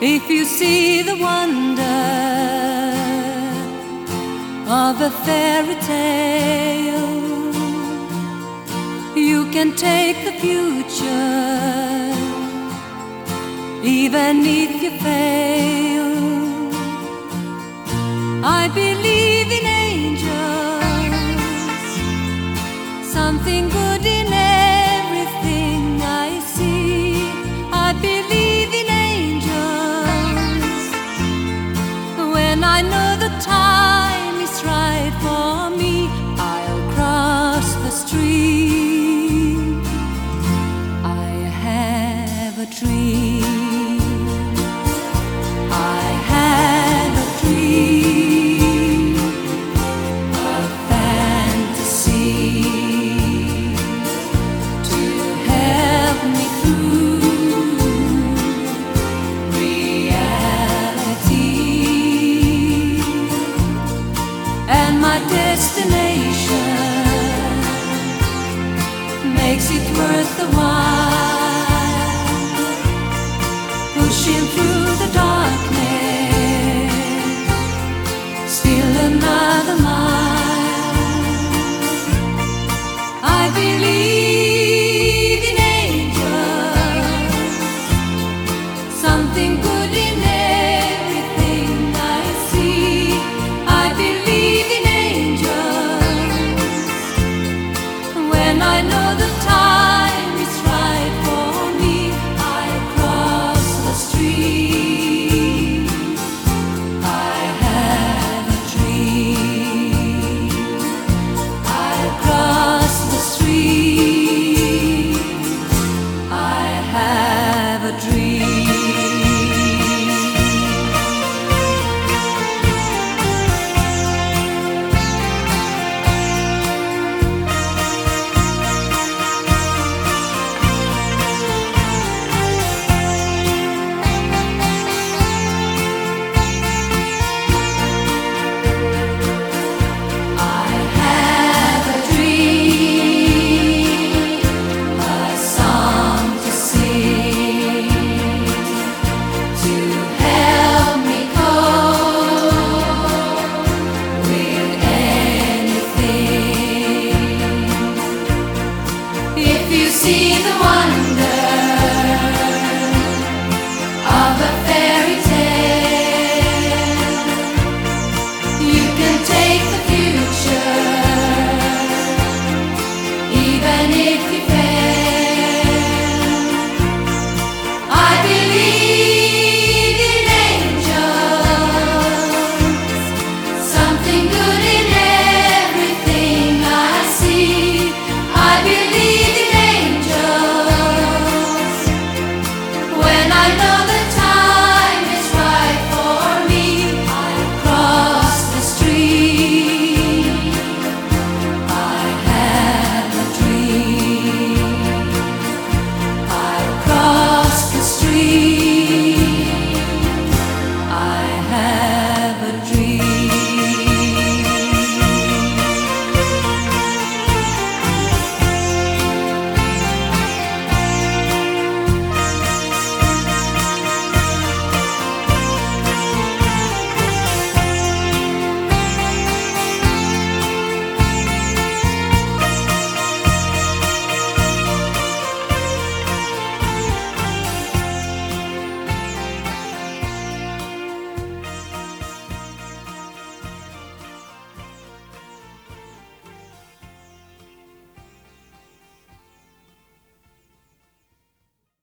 If you see the wonder of a fairy tale, you can take the future, even if you fail. I believe in angels, something good in everything I see. I believe in angels when I know the time is right for me. I'll cross the street. I have a dream. I have a dream, a fantasy to help me through reality, and my destination makes it worth the while, pushing through the darkness, still another mile. I believe in angels, something good in everything I see. I believe in angels when I know the time is right for me. I cross the street. I have a dream. I cross the street. I have a dream.